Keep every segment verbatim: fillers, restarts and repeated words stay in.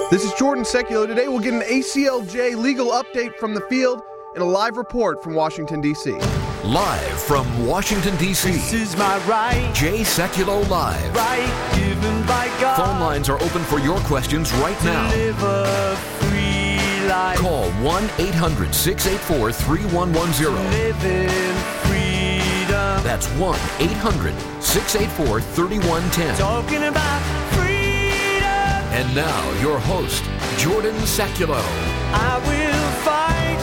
This is Jordan Seculo. Today we'll get an A C L J legal update from the field and a live report from Washington, D C Live from Washington, D C This is my right. Jay Seculo Live. Right given by God. Phone lines are open for your questions right now. Live a free life. Call one eight hundred six eight four three one one zero. Live in freedom. That's one eight hundred six eight four three one one zero. Talking about freedom. And now, your host, Jordan Seculo. I will fight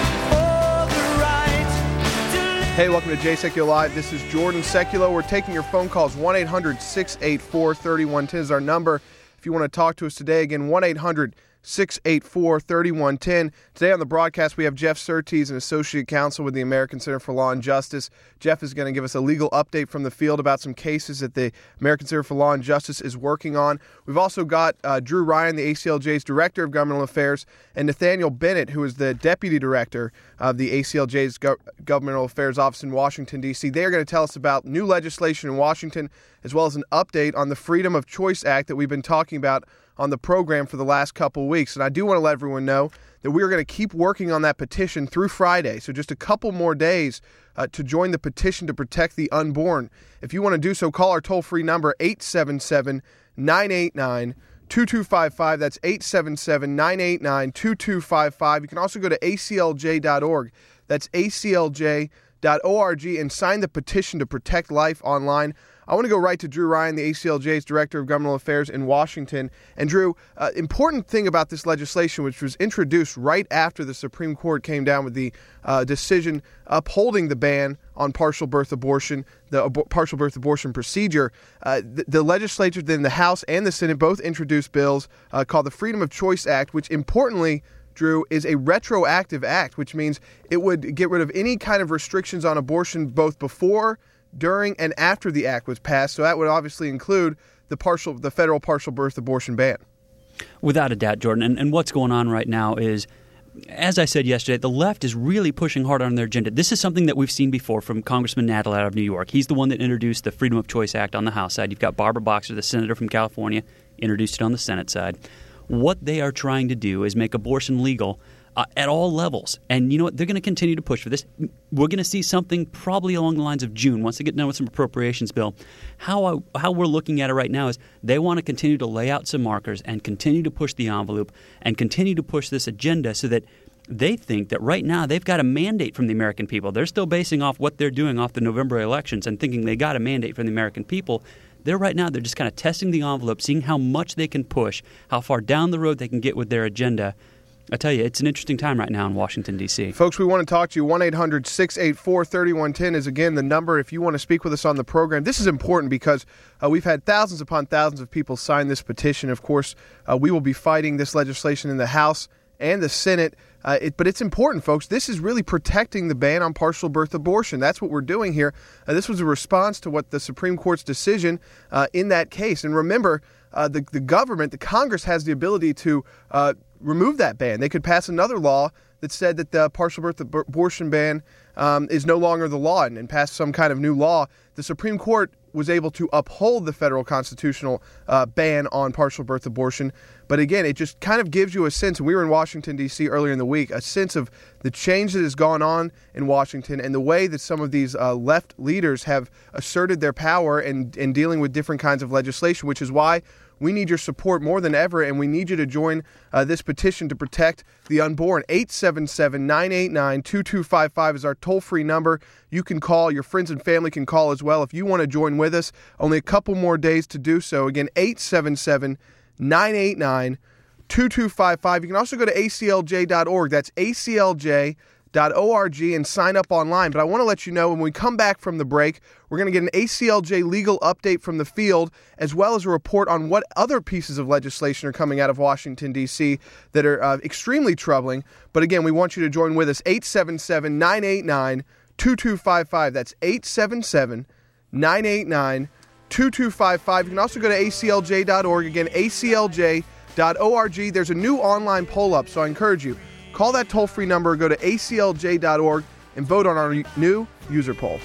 for the right to live. Hey, welcome to Jay Seculo Live. This is Jordan Seculo. We're taking your phone calls. one eight hundred six eight four three one one zero is our number. If you want to talk to us today, again, one eight hundred six eight four three one one zero. Today on the broadcast, we have Jeff Surtees, an associate counsel with the American Center for Law and Justice. Jeff is going to give us a legal update from the field about some cases that the American Center for Law and Justice is working on. We've also got uh, Drew Ryan, the A C L J's Director of Governmental Affairs, and Nathaniel Bennett, who is the Deputy Director of the A C L J's Go- Governmental Affairs Office in Washington, D C They are going to tell us about new legislation in Washington, as well as an update on the Freedom of Choice Act that we've been talking about on the program for the last couple of weeks. And I do want to let everyone know that we are going to keep working on that petition through Friday. So just a couple more days uh, to join the petition to protect the unborn. If you want to do so, call our toll-free number, eight seven seven, nine eight nine, two two five five. That's eight seven seven, nine eight nine, two two five five. You can also go to A C L J dot org. That's A C L J dot org and sign the petition to protect life online. I want to go right to Drew Ryan, the A C L J's Director of Governmental Affairs in Washington. And Drew, uh, important thing about this legislation, which was introduced right after the Supreme Court came down with the uh, decision upholding the ban on partial birth abortion, the ab- partial birth abortion procedure, uh, the, the legislature, then the House and the Senate both introduced bills uh, called the Freedom of Choice Act, which importantly, Drew, is a retroactive act, which means it would get rid of any kind of restrictions on abortion both before, during, and after the act was passed. So that would obviously include the partial, the federal partial birth abortion ban. Without a doubt, Jordan. And, and what's going on right now is, as I said yesterday, the left is really pushing hard on their agenda. This is something that we've seen before from Congressman Nadler out of New York. He's the one that introduced the Freedom of Choice Act on the House side. You've got Barbara Boxer, the senator from California, introduced it on the Senate side. What they are trying to do is make abortion legal Uh, at all levels. And you know what? They're going to continue to push for this. We're going to see something probably along the lines of June, once they get done with some appropriations bill. How I, how we're looking at it right now is they want to continue to lay out some markers and continue to push the envelope and continue to push this agenda so that they think that right now they've got a mandate from the American people. They're still basing off what they're doing off the November elections and thinking they got a mandate from the American people. They're right now, they're just kind of testing the envelope, seeing how much they can push, how far down the road they can get with their agenda. I tell you, it's an interesting time right now in Washington, D C Folks, we want to talk to you. one eight hundred six eight four three one one zero is, again, the number if you want to speak with us on the program. This is important because uh, we've had thousands upon thousands of people sign this petition. Of course, uh, we will be fighting this legislation in the House and the Senate. Uh, it, but it's important, folks. This is really protecting the ban on partial birth abortion. That's what we're doing here. Uh, this was a response to what the Supreme Court's decision uh, in that case. And remember, uh, the, the government, the Congress, has the ability to uh, remove that ban. They could pass another law that said that the partial birth ab- abortion ban um, is no longer the law and, and pass some kind of new law. The Supreme Court was able to uphold the federal constitutional uh, ban on partial birth abortion. But again, it just kind of gives you a sense, and we were in Washington, D C earlier in the week, a sense of the change that has gone on in Washington and the way that some of these uh, left leaders have asserted their power in, in dealing with different kinds of legislation, which is why we need your support more than ever, and we need you to join uh, this petition to protect the unborn. eight seven seven, nine eight nine, two two five five is our toll-free number. You can call. Your friends and family can call as well if you want to join with us. Only a couple more days to do so. Again, eight seven seven, nine eight nine, two two five five. You can also go to A C L J dot org. That's A C L J dot org and sign up online. But I want to let you know, when we come back from the break, we're going to get an A C L J legal update from the field, as well as a report on what other pieces of legislation are coming out of Washington, D C that are uh, extremely troubling. But again, we want you to join with us. eight seven seven, nine eight nine, two two five five. That's eight seven seven, nine eight nine, two two five five. You can also go to A C L J dot org. Again, A C L J dot org. There's a new online poll up, so I encourage you, call that toll-free number, go to A C L J dot org, and vote on our new user poll.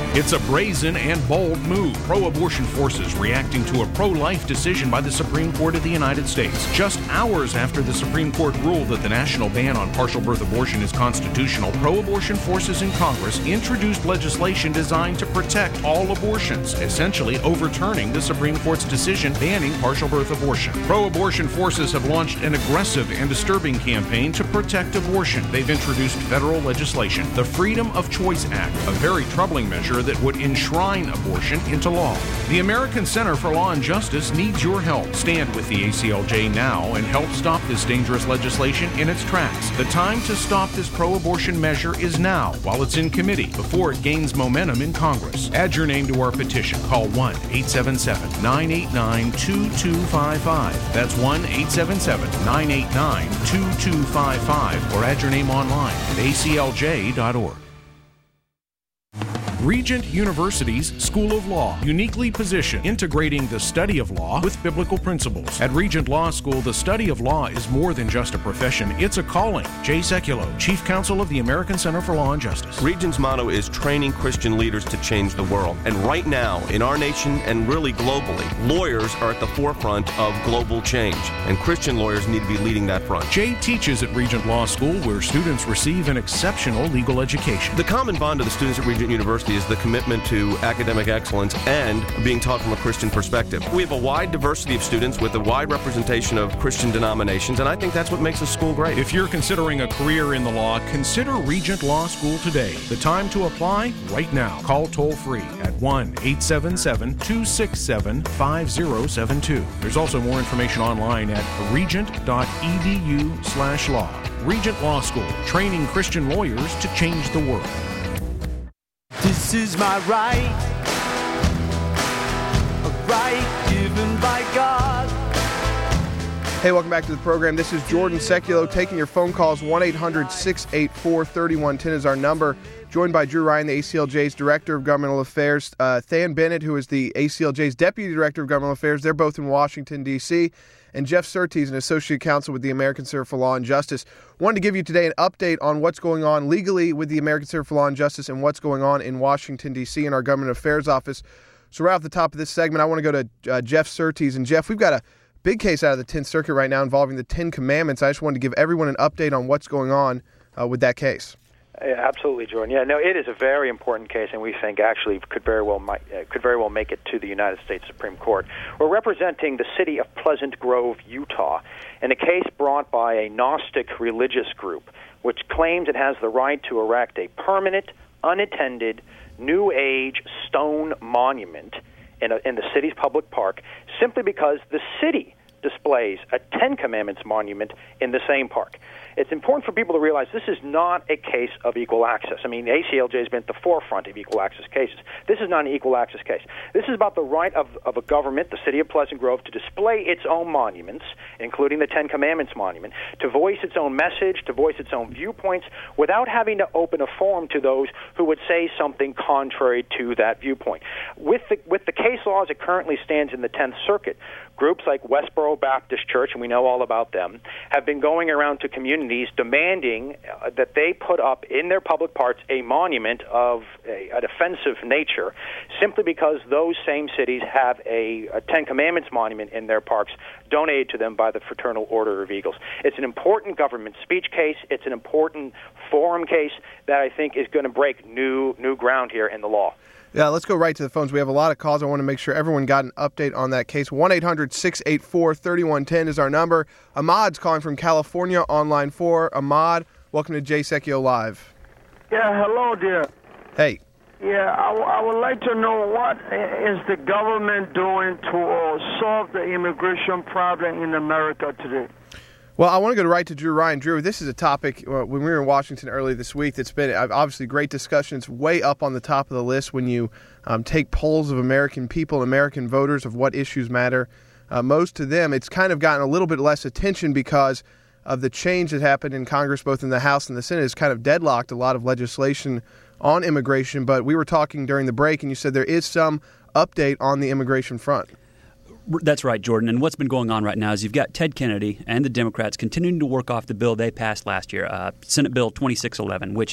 It's a brazen and bold move. Pro-abortion forces reacting to a pro-life decision by the Supreme Court of the United States. Just hours after the Supreme Court ruled that the national ban on partial birth abortion is constitutional, pro-abortion forces in Congress introduced legislation designed to protect all abortions, essentially overturning the Supreme Court's decision banning partial birth abortion. Pro-abortion forces have launched an aggressive and disturbing campaign to protect abortion. They've introduced federal legislation, the Freedom of Choice Act, a very troubling measure that would enshrine abortion into law. The American Center for Law and Justice needs your help. Stand with the A C L J now and help stop this dangerous legislation in its tracks. The time to stop this pro-abortion measure is now, while it's in committee, before it gains momentum in Congress. Add your name to our petition. Call one eight seven seven, nine eight nine, two two five five. That's one eight seven seven, nine eight nine, two two five five, or add your name online at A C L J dot org. Regent University's School of Law, uniquely positioned, integrating the study of law with biblical principles. At Regent Law School, the study of law is more than just a profession, it's a calling. Jay Sekulow, Chief Counsel of the American Center for Law and Justice. Regent's motto is training Christian leaders to change the world. And right now, in our nation and really globally, lawyers are at the forefront of global change, and Christian lawyers need to be leading that front. Jay teaches at Regent Law School, where students receive an exceptional legal education. The common bond of the students at Regent University is the commitment to academic excellence and being taught from a Christian perspective. We have a wide diversity of students with a wide representation of Christian denominations, and I think that's what makes the school great. If you're considering a career in the law, consider Regent Law School today. The time to apply, right now. Call toll-free at one eight seven seven, two six seven, five zero seven two. There's also more information online at regent dot e d u slash law. Regent Law School, training Christian lawyers to change the world. This is my right, a right given by God. Hey, welcome back to the program. This is Jordan Sekulow taking your phone calls. one eight hundred, six eight four, three one one zero is our number. Joined by Drew Ryan, the A C L J's Director of Governmental Affairs, uh, Than Bennett, who is the A C L J's Deputy Director of Governmental Affairs. They're both in Washington, D C, and Jeff Surtees, an Associate Counsel with the American Center for Law and Justice. Wanted to give you today an update on what's going on legally with the American Center for Law and Justice and what's going on in Washington, D C in our Government Affairs Office. So right off the top of this segment, I want to go to uh, Jeff Surtees. And Jeff, we've got a big case out of the Tenth Circuit right now involving the Ten Commandments. I just wanted to give everyone an update on what's going on uh, with that case. Yeah, absolutely, Jordan. Yeah, no, it is a very important case, and we think actually could very well might, uh, could very well make it to the United States Supreme Court. We're representing the city of Pleasant Grove, Utah, in a case brought by a Gnostic religious group, which claims it has the right to erect a permanent, unattended, New Age stone monument in, a, in the city's public park, simply because the city displays a Ten Commandments monument in the same park. It's important for people to realize this is not a case of equal access. I mean, the A C L J has been at the forefront of equal access cases. This is not an equal access case. This is about the right of, of a government, the city of Pleasant Grove, to display its own monuments, including the Ten Commandments monument, to voice its own message, to voice its own viewpoints, without having to open a forum to those who would say something contrary to that viewpoint. With the, with the case law as it currently stands in the Tenth Circuit, groups like Westboro Baptist Church, and we know all about them, have been going around to communities demanding uh, that they put up in their public parks a monument of a, an offensive nature, simply because those same cities have a, a Ten Commandments monument in their parks donated to them by the Fraternal Order of Eagles. It's an important government speech case. It's an important forum case that I think is going to break new new ground here in the law. Yeah, let's go right to the phones. We have a lot of calls. I want to make sure everyone got an update on that case. one eight hundred, six eight four, three one one zero is our number. Ahmad's calling from California on line four. Ahmad, welcome to Jay Sekulow Live. Yeah, hello, dear. Hey. Yeah, I, w- I would like to know what is the government doing to uh, solve the immigration problem in America today? Well, I want to go right to Drew Ryan. Drew, this is a topic, uh, when we were in Washington earlier this week, that's been uh, obviously great discussion. It's way up on the top of the list when you um, take polls of American people, American voters, of what issues matter uh, most to them. It's kind of gotten a little bit less attention because of the change that happened in Congress, both in the House and the Senate. It's kind of deadlocked a lot of legislation on immigration. But we were talking during the break, and you said there is some update on the immigration front. That's right, Jordan. And what's been going on right now is you've got Ted Kennedy and the Democrats continuing to work off the bill they passed last year, uh, Senate Bill twenty-six eleven, which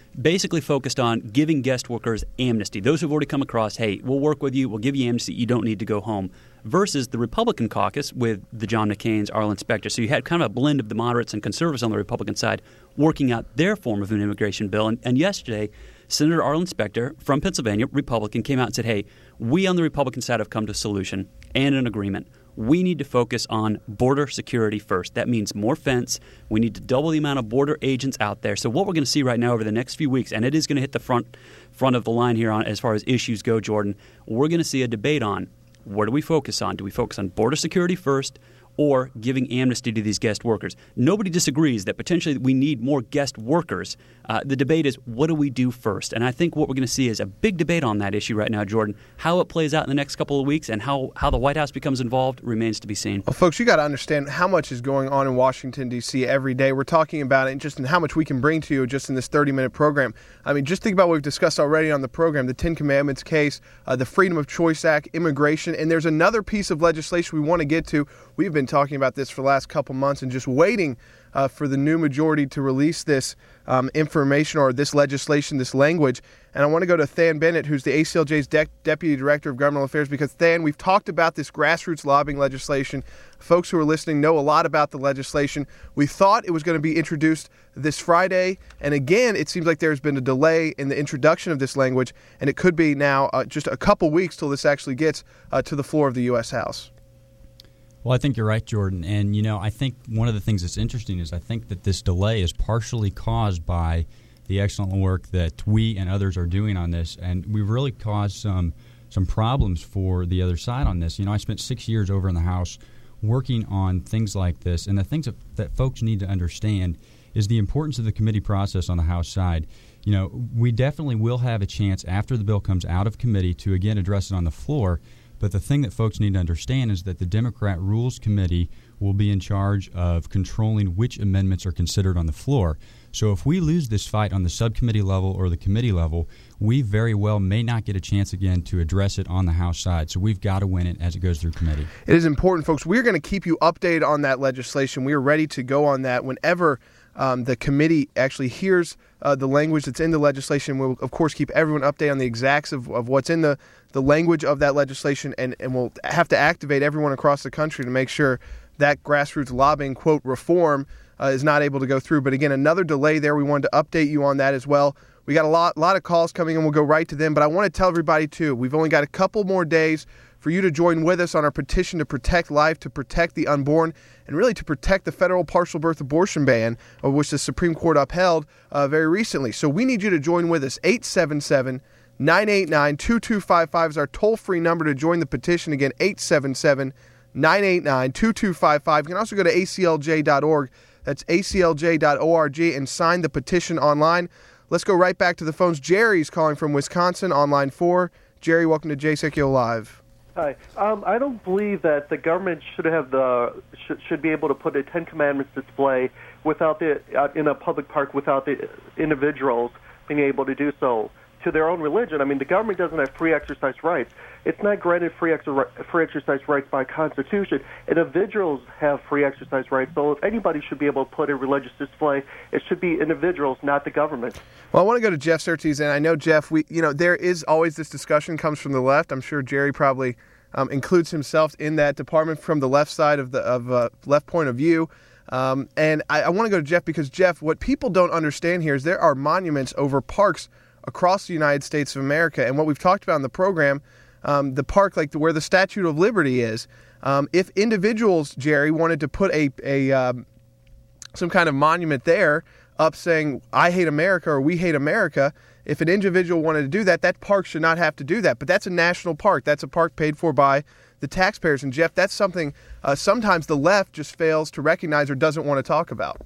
basically focused on giving guest workers amnesty. Those who've already come across, hey, we'll work with you, we'll give you amnesty, you don't need to go home, versus the Republican caucus with the John McCain's Arlen Specter. So you had kind of a blend of the moderates and conservatives on the Republican side working out their form of an immigration bill. And, and yesterday, Senator Arlen Specter from Pennsylvania, Republican, came out and said, hey, we on the Republican side have come to a solution and an agreement. We need to focus on border security first. That means more fence. We need to double the amount of border agents out there. So what we're going to see right now over the next few weeks, and it is going to hit the front front of the line here on as far as issues go, Jordan, we're going to see a debate on where do we focus on? Do we focus on border security first or giving amnesty to these guest workers? Nobody disagrees that potentially we need more guest workers. Uh, the debate is, what do we do first? And I think what we're going to see is a big debate on that issue right now, Jordan. How it plays out in the next couple of weeks and how, how the White House becomes involved remains to be seen. Well, folks, you got to understand how much is going on in Washington, D C every day. We're talking about it just in how much we can bring to you just in this thirty-minute program. I mean, just think about what we've discussed already on the program, the Ten Commandments case, uh, the Freedom of Choice Act, immigration, and there's another piece of legislation we want to get to. We've been talking about this for the last couple months and just waiting uh, for the new majority to release this um, information or this legislation, this language. And I want to go to Than Bennett, who's the A C L J's De- Deputy Director of Governmental Affairs, because, Than, we've talked about this grassroots lobbying legislation. Folks who are listening know a lot about the legislation. We thought it was going to be introduced this Friday, and again, it seems like there's been a delay in the introduction of this language, and it could be now uh, just a couple weeks till this actually gets uh, to the floor of the U S House. Well, I think you're right, Jordan. And, you know, I think one of the things that's interesting is I think that this delay is partially caused by the excellent work that we and others are doing on this. And we've really caused some some problems for the other side on this. You know, I spent six years over in the House working on things like this. And the things that, that folks need to understand is the importance of the committee process on the House side. You know, we definitely will have a chance after the bill comes out of committee to, again, address it on the floor. But the thing that folks need to understand is that the Democrat Rules Committee will be in charge of controlling which amendments are considered on the floor. So if we lose this fight on the subcommittee level or the committee level, we very well may not get a chance again to address it on the House side. So we've got to win it as it goes through committee. It is important, folks. We're going to keep you updated on that legislation. We are ready to go on that whenever um, the committee actually hears uh, the language that's in the legislation. We'll, of course, keep everyone updated on the exacts of, of what's in the, the language of that legislation, and, and we'll have to activate everyone across the country to make sure that grassroots lobbying, quote, reform uh, is not able to go through. But again, another delay there. We wanted to update you on that as well. We got a lot, lot of calls coming in. We'll go right to them. But I want to tell everybody, too, we've only got a couple more days for you to join with us on our petition to protect life, to protect the unborn, and really to protect the federal partial birth abortion ban, of which the Supreme Court upheld uh, very recently. So we need you to join with us. eight seven seven, nine eight nine, two two five five is our toll-free number to join the petition. Again, eight seven seven, nine eight nine, two two five five. You can also go to A C L J dot org. That's A C L J dot org and sign the petition online. Let's go right back to the phones. Jerry's calling from Wisconsin on line four. Jerry, welcome to J S E C U Live. Hi. Um, I don't believe that the government should have the should, should be able to put a Ten Commandments display without the uh, in a public park without the individuals being able to do so to their own religion. I mean, the government doesn't have free exercise rights. It's not granted free, exer- free exercise rights by Constitution. Individuals have free exercise rights, so if anybody should be able to put a religious display, it should be individuals, not the government. Well, I want to go to Jeff Surtees, and I know, Jeff, we you know there is always this discussion comes from the left. I'm sure Jerry probably um, includes himself in that department from the left side of the of uh, left point of view. Um, and I, I want to go to Jeff because, Jeff, what people don't understand here is there are monuments over parks across the United States of America. And what we've talked about in the program, um, the park, like the, where the Statue of Liberty is, um, if individuals, Jerry, wanted to put a, a um, some kind of monument there up saying, I hate America or we hate America, if an individual wanted to do that, that park should not have to do that. But that's a national park. That's a park paid for by the taxpayers. And, Jeff, that's something uh, sometimes the left just fails to recognize or doesn't want to talk about.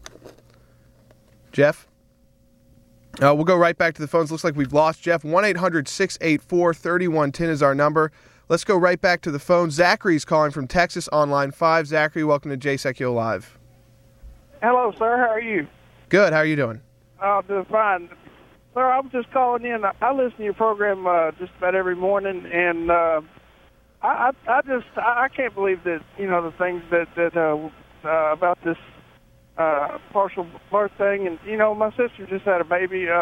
Jeff? Uh, we'll go right back to the phones. Looks like we've lost Jeff. one eight hundred, six eight four, three one one zero is our number. Let's go right back to the phone. Zachary's calling from Texas on line five. Zachary, welcome to J S E C U Live. Hello, sir. How are you? Good. How are you doing? I'm doing fine. Sir, I was just calling in. I listen to your program uh, just about every morning, and uh, I, I, I just I can't believe that, you know, the things that, that uh, uh, about this Uh, partial birth thing, and you know, my sister just had a baby uh,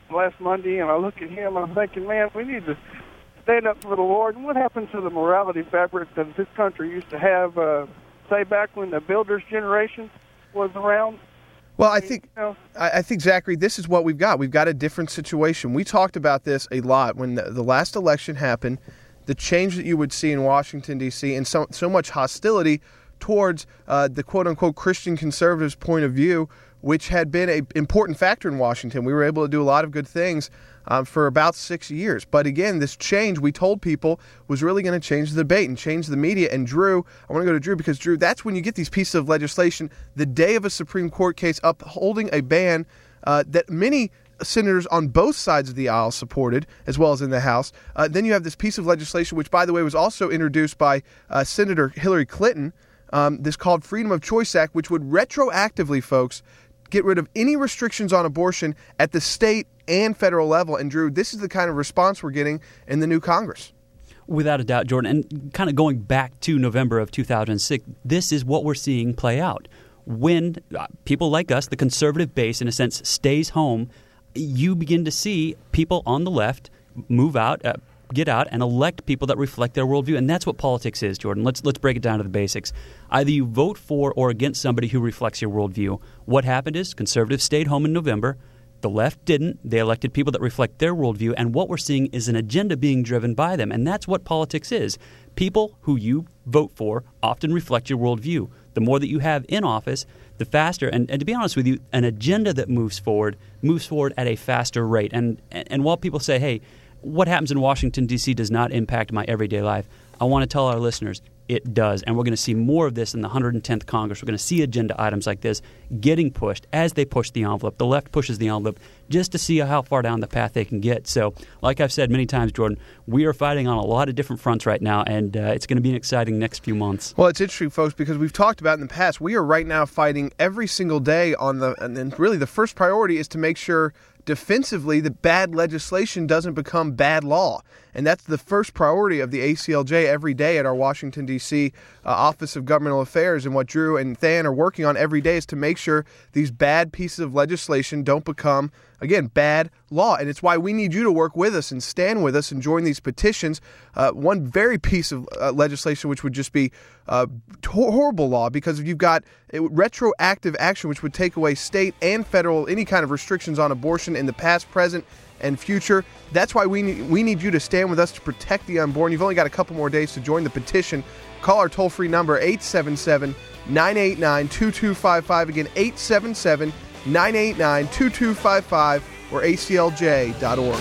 last Monday, and I look at him, I'm thinking, man, we need to stand up for the Lord. And what happened to the morality fabric that this country used to have, uh, say, back when the Builders' generation was around? Well, I think, I think, Zachary, this is what we've got. We've got a different situation. We talked about this a lot when the, the last election happened, the change that you would see in Washington, D C, and so, so much hostility towards uh, the quote-unquote Christian conservatives' point of view, which had been an important factor in Washington. We were able to do a lot of good things um, for about six years. But again, this change, we told people, was really going to change the debate and change the media. And Drew, I want to go to Drew because, Drew, that's when you get these pieces of legislation the day of a Supreme Court case upholding a ban uh, that many senators on both sides of the aisle supported, as well as in the House. Uh, then you have this piece of legislation, which, by the way, was also introduced by uh, Senator Hillary Clinton, um, this called Freedom of Choice Act, which would retroactively, folks, get rid of any restrictions on abortion at the state and federal level. And, Drew, this is the kind of response we're getting in the new Congress. Without a doubt, Jordan. And kind of going back to November of two thousand six, this is what we're seeing play out. When uh, people like us, the conservative base, in a sense, stays home, you begin to see people on the left move out, uh, get out, and elect people that reflect their worldview. And that's what politics is, Jordan. Let's let's break it down to the basics. Either you vote for or against somebody who reflects your worldview. What happened is conservatives stayed home in November. The left didn't. They elected people that reflect their worldview. And what we're seeing is an agenda being driven by them. And that's what politics is. People who you vote for often reflect your worldview. The more that you have in office, the faster, and, and to be honest with you, an agenda that moves forward moves forward at a faster rate. And, and while people say, hey, what happens in Washington, D C does not impact my everyday life, I want to tell our listeners it does. And we're going to see more of this in the one hundred tenth Congress. We're going to see agenda items like this getting pushed as they push the envelope. The left pushes the envelope just to see how far down the path they can get. So, like I've said many times, Jordan, we are fighting on a lot of different fronts right now, and uh, it's going to be an exciting next few months. Well, it's interesting, folks, because we've talked about in the past, we are right now fighting every single day on the, and then really the first priority is to make sure defensively that bad legislation doesn't become bad law. And that's the first priority of the A C L J every day at our Washington, D C uh, Office of Governmental Affairs. And what Drew and Than are working on every day is to make sure these bad pieces of legislation don't become, again, bad law. And it's why we need you to work with us and stand with us and join these petitions. Uh, one very piece of uh, legislation which would just be uh, horrible law, because if you've got it, retroactive action which would take away state and federal, any kind of restrictions on abortion in the past, present, and future. That's why we need, we need you to stand with us to protect the unborn. You've only got a couple more days to join the petition. Call our toll-free number, eight seven seven, nine eight nine, two two five five. Again, eight seven seven, nine eight nine, two two five five or A C L J dot org.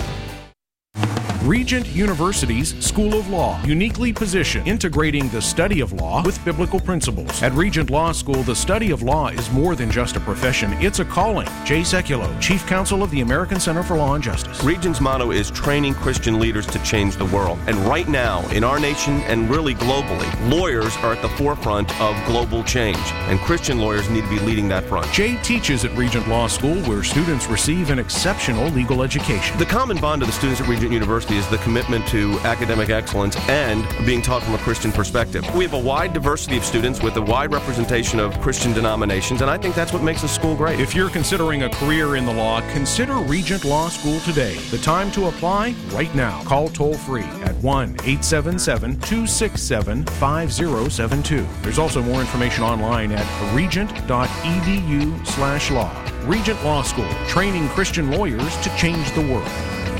Regent University's School of Law, uniquely positioned, integrating the study of law with biblical principles. At Regent Law School, the study of law is more than just a profession, it's a calling. Jay Sekulow, Chief Counsel of the American Center for Law and Justice. Regent's motto is training Christian leaders to change the world. And right now, in our nation and really globally, lawyers are at the forefront of global change, and Christian lawyers need to be leading that front. Jay teaches at Regent Law School, where students receive an exceptional legal education. The common bond of the students at Regent University is the commitment to academic excellence and being taught from a Christian perspective. We have a wide diversity of students with a wide representation of Christian denominations, and I think that's what makes the school great. If you're considering a career in the law, consider Regent Law School today. The time to apply, right now. Call toll-free at one eight seven seven, two six seven, five zero seven two. There's also more information online at regent dot e d u slash law. Regent Law School, training Christian lawyers to change the world.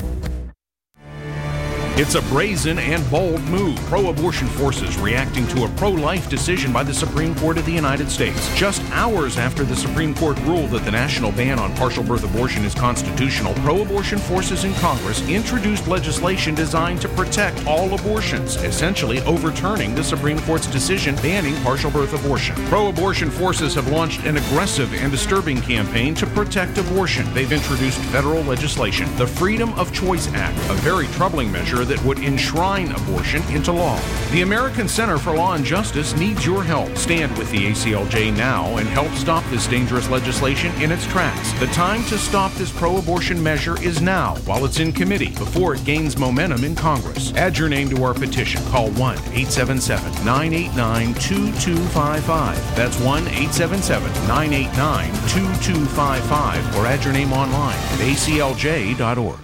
It's a brazen and bold move. Pro-abortion forces reacting to a pro-life decision by the Supreme Court of the United States. Just hours after the Supreme Court ruled that the national ban on partial birth abortion is constitutional, pro-abortion forces in Congress introduced legislation designed to protect all abortions, essentially overturning the Supreme Court's decision banning partial birth abortion. Pro-abortion forces have launched an aggressive and disturbing campaign to protect abortion. They've introduced federal legislation, the Freedom of Choice Act, a very troubling measure that would enshrine abortion into law. The American Center for Law and Justice needs your help. Stand with the A C L J now and help stop this dangerous legislation in its tracks. The time to stop this pro-abortion measure is now, while it's in committee, before it gains momentum in Congress. Add your name to our petition. Call one eight seven seven, nine eight nine, two two five five. That's one eight seven seven, nine eight nine, two two five five. Or add your name online at A C L J dot org.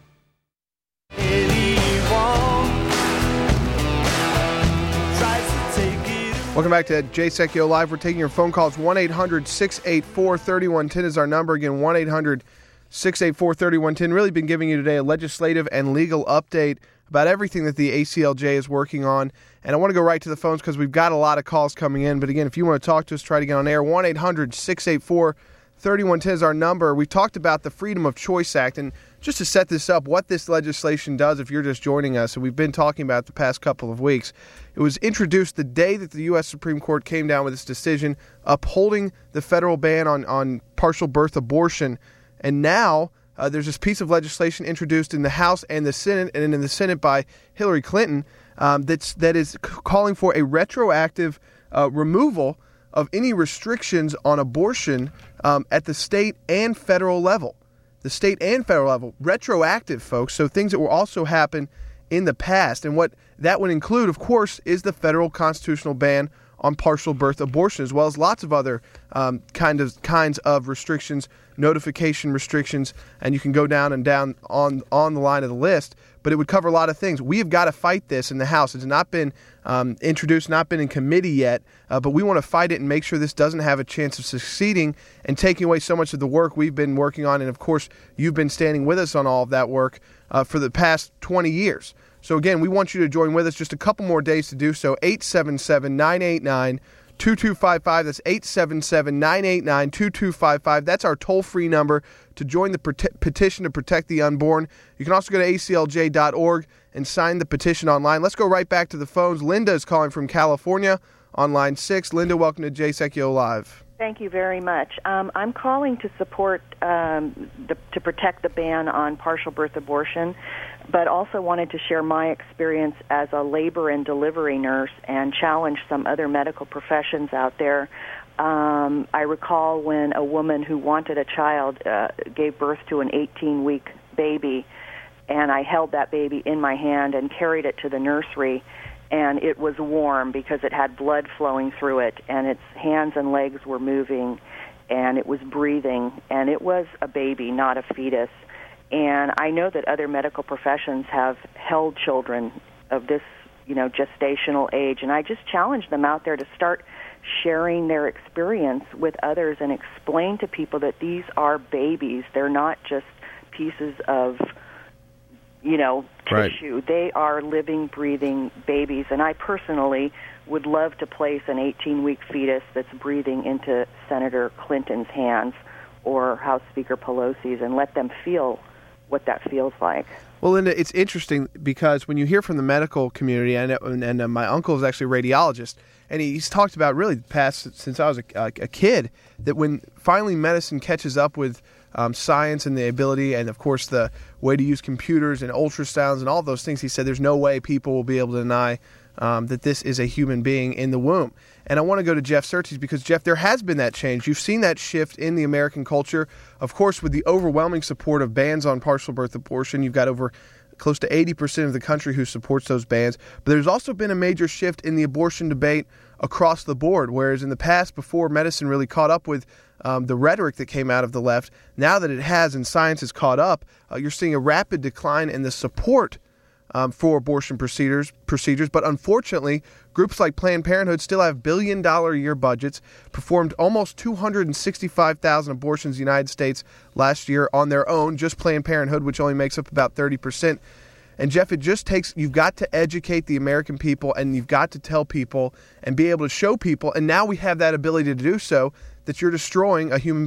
Welcome back to Jay Secchio Live. We're taking your phone calls. one eight hundred, six eight four, three one one zero is our number. Again, one eight hundred, six eight four, three one one zero. Really been giving you today a legislative and legal update about everything that the A C L J is working on. And I want to go right to the phones because we've got a lot of calls coming in. But again, if you want to talk to us, try to get on air. one eight hundred, six eight four, three one one zero is our number. We talked about the Freedom of Choice Act. And just to set this up, what this legislation does, if you're just joining us, and we've been talking about it the past couple of weeks, it was introduced the day that the U S Supreme Court came down with its decision upholding the federal ban on, on partial birth abortion. And now uh, there's this piece of legislation introduced in the House and the Senate, and in the Senate by Hillary Clinton, um, that's, that is c- calling for a retroactive uh, removal of any restrictions on abortion um, at the state and federal level. The state and federal level. Retroactive, folks, so things that will also happen in the past. And what that would include, of course, is the federal constitutional ban on partial birth abortion, as well as lots of other um, kind of kinds of restrictions, notification restrictions, and you can go down and down on on the line of the list. But it would cover a lot of things. We have got to fight this in the House. It's not been um, introduced, not been in committee yet, uh, but we want to fight it and make sure this doesn't have a chance of succeeding and taking away so much of the work we've been working on. And, of course, you've been standing with us on all of that work uh, for the past twenty years. So, again, we want you to join with us. Just a couple more days to do so. eight seven seven, nine eight nine, two two five five. That's eight seven seven, nine eight nine, two two five five. That's our toll-free number to join the pet- petition to protect the unborn. You can also go to A C L J dot org and sign the petition online. Let's go right back to the phones. Linda is calling from California on line six. Linda, welcome to Jay Secchio Live. Thank you very much. Um, I'm calling to support, um, the, to protect the ban on partial birth abortion, but also wanted to share my experience as a labor and delivery nurse and challenge some other medical professions out there. Um, I recall when a woman who wanted a child uh, gave birth to an eighteen-week baby, and I held that baby in my hand and carried it to the nursery, and it was warm because it had blood flowing through it, and its hands and legs were moving, and it was breathing, and it was a baby, not a fetus. And I know that other medical professions have held children of this, you know, gestational age, and I just challenge them out there to start sharing their experience with others and explain to people that these are babies. They're not just pieces of, you know, tissue. Right. They are living, breathing babies. And I personally would love to place an eighteen-week fetus that's breathing into Senator Clinton's hands or House Speaker Pelosi's and let them feel what that feels like. Well, Linda, it's interesting because when you hear from the medical community, and, and, and uh, my uncle is actually a radiologist, and he's talked about really the past since I was a, a, a kid, that when finally medicine catches up with um, science and the ability and, of course, the way to use computers and ultrasounds and all those things, he said there's no way people will be able to deny um, that this is a human being in the womb. And I want to go to Jeff Surtees because, Jeff, there has been that change. You've seen that shift in the American culture. Of course, with the overwhelming support of bans on partial birth abortion, you've got over close to eighty percent of the country who supports those bans. But there's also been a major shift in the abortion debate across the board, whereas in the past, before medicine really caught up with um, the rhetoric that came out of the left, now that it has and science has caught up, uh, you're seeing a rapid decline in the support Um, for abortion procedures, procedures. But unfortunately, groups like Planned Parenthood still have billion-dollar-a-year budgets, performed almost two hundred sixty-five thousand abortions in the United States last year on their own, just Planned Parenthood, which only makes up about thirty percent. And, Jeff, it just takes, you've got to educate the American people, and you've got to tell people and be able to show people, and now we have that ability to do so, that you're destroying a human being.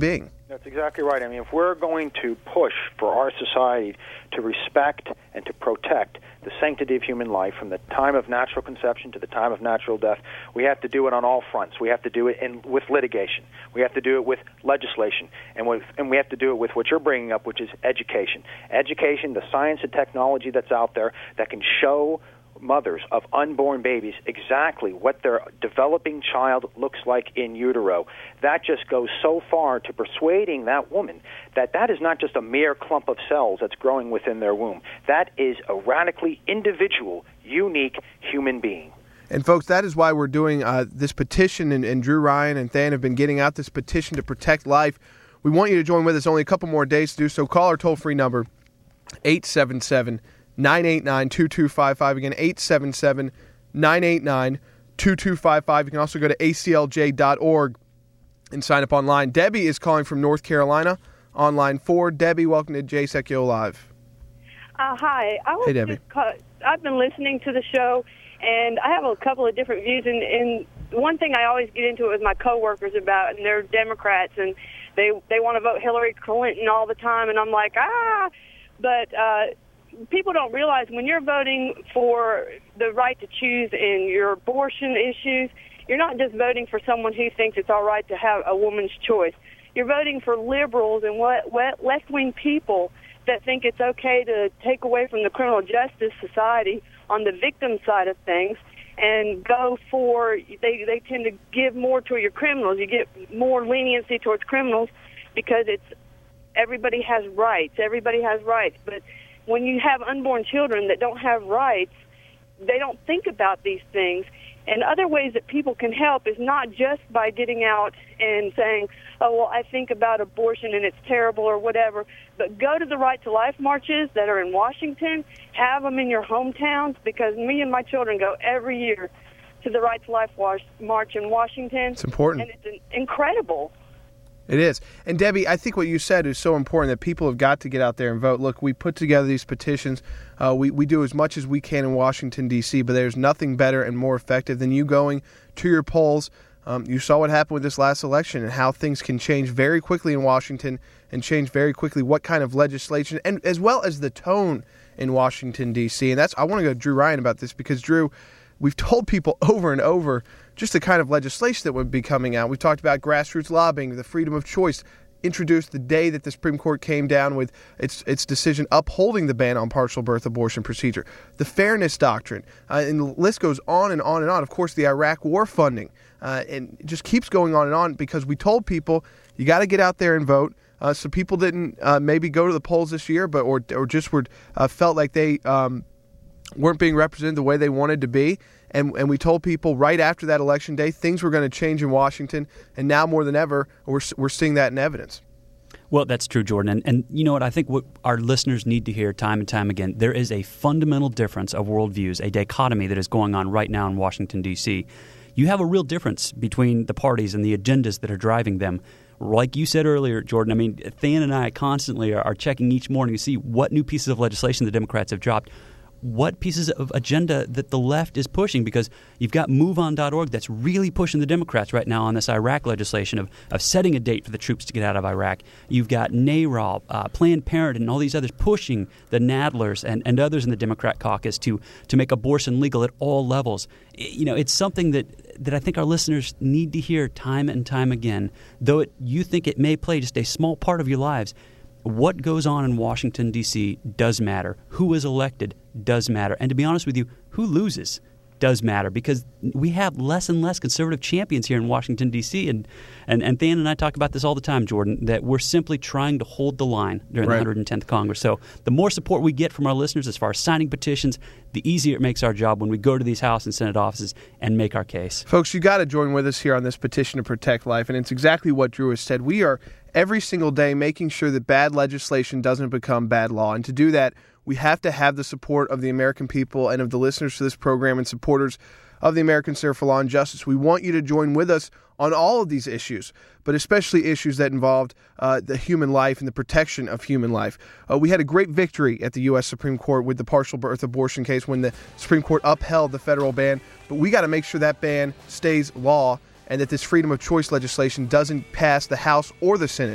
That's exactly right. I mean, if we're going to push for our society to respect and to protect the sanctity of human life from the time of natural conception to the time of natural death, we have to do it on all fronts. We have to do it in, with litigation. We have to do it with legislation. And, with, and we have to do it with what you're bringing up, which is education. Education, the science and technology that's out there that can show mothers of unborn babies exactly what their developing child looks like in utero. That just goes so far to persuading that woman that that is not just a mere clump of cells that's growing within their womb. That is a radically individual, unique human being. And, folks, that is why we're doing uh, this petition, and, and Drew Ryan and Than have been getting out this petition to protect life. We want you to join with us. Only a couple more days to do so. Call our toll-free number, eight seven seven, nine eight nine, two two five five. Again, eight seven seven, nine eight nine, two two five five. You can also go to A C L J dot org and sign up online. Debbie is calling from North Carolina on line four. Debbie, welcome to Jay Sekulow Live. Uh, hi. I was Hey, Debbie. Just ca- I've been listening to the show, and I have a couple of different views. And, and one thing I always get into it with my coworkers about, and they're Democrats, and they they want to vote Hillary Clinton all the time, and I'm like, ah. But uh, people don't realize when you're voting for the right to choose in your abortion issues, you're not just voting for someone who thinks it's all right to have a woman's choice. You're voting for liberals and what, what left-wing people that think it's okay to take away from the criminal justice society on the victim side of things and go for, they, they tend to give more to your criminals. You get more leniency towards criminals because it's everybody has rights. Everybody has rights. But when you have unborn children that don't have rights, they don't think about these things. And other ways that people can help is not just by getting out and saying, oh, well, I think about abortion and it's terrible or whatever, but go to the Right to Life marches that are in Washington, have them in your hometowns, because me and my children go every year to the Right to Life march in Washington. It's important. And it's incredible. It is. And, Debbie, I think what you said is so important that people have got to get out there and vote. Look, we put together these petitions. Uh, we, we do as much as we can in Washington, D C, but there's nothing better and more effective than you going to your polls. Um, you saw what happened with this last election and how things can change very quickly in Washington and change very quickly what kind of legislation, and as well as the tone in Washington, D C. And that's I want to go to Drew Ryan about this because, Drew, we've told people over and over just the kind of legislation that would be coming out. We've talked about grassroots lobbying, the freedom of choice, introduced the day that the Supreme Court came down with its its decision upholding the ban on partial birth abortion procedure, the fairness doctrine, uh, and the list goes on and on and on. Of course, the Iraq war funding, uh, and it just keeps going on and on because we told people you got to get out there and vote. Uh, so people didn't uh, maybe go to the polls this year, but or or just were uh, felt like they um, weren't being represented the way they wanted to be. And and we told people right after that election day things were going to change in Washington, and now more than ever we're we're seeing that in evidence. Well, that's true, Jordan. And, and you know what? I think what our listeners need to hear time and time again, there is a fundamental difference of worldviews, a dichotomy that is going on right now in Washington, D C. You have a real difference between the parties and the agendas that are driving them. Like you said earlier, Jordan, I mean, Than and I constantly are, are checking each morning to see what new pieces of legislation the Democrats have dropped, what pieces of agenda that the left is pushing, because you've got move on dot org that's really pushing the Democrats right now on this Iraq legislation of, of setting a date for the troops to get out of Iraq. You've got NARAL, uh, Planned Parenthood, and all these others pushing the Nadlers and, and others in the Democrat caucus to to make abortion legal at all levels. You know, it's something that, that I think our listeners need to hear time and time again, though it, you think it may play just a small part of your lives. What goes on in Washington, D C does matter. Who is elected does matter. And to be honest with you, who loses does matter, because we have less and less conservative champions here in Washington, D C And, and, and Than and I talk about this all the time, Jordan, that we're simply trying to hold the line during right. the one hundred tenth Congress. So the more support we get from our listeners as far as signing petitions, the easier it makes our job when we go to these House and Senate offices and make our case. Folks, you got to join with us here on this petition to protect life. And it's exactly what Drew has said. We are every single day making sure that bad legislation doesn't become bad law. And to do that, we have to have the support of the American people and of the listeners to this program and supporters of the American Center for Law and Justice. We want you to join with us on all of these issues, but especially issues that involved uh, the human life and the protection of human life. Uh, we had a great victory at the U S Supreme Court with the partial birth abortion case when the Supreme Court upheld the federal ban, but we got to make sure that ban stays law and that this freedom of choice legislation doesn't pass the House or the Senate.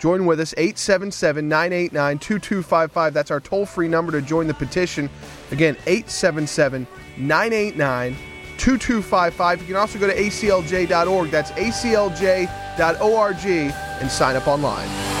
Join with us, eight seven seven, nine eight nine, two two five five. That's our toll-free number to join the petition. Again, eight seven seven, nine eight nine, two two five five. You can also go to A C L J dot org. That's A C L J dot org and sign up online.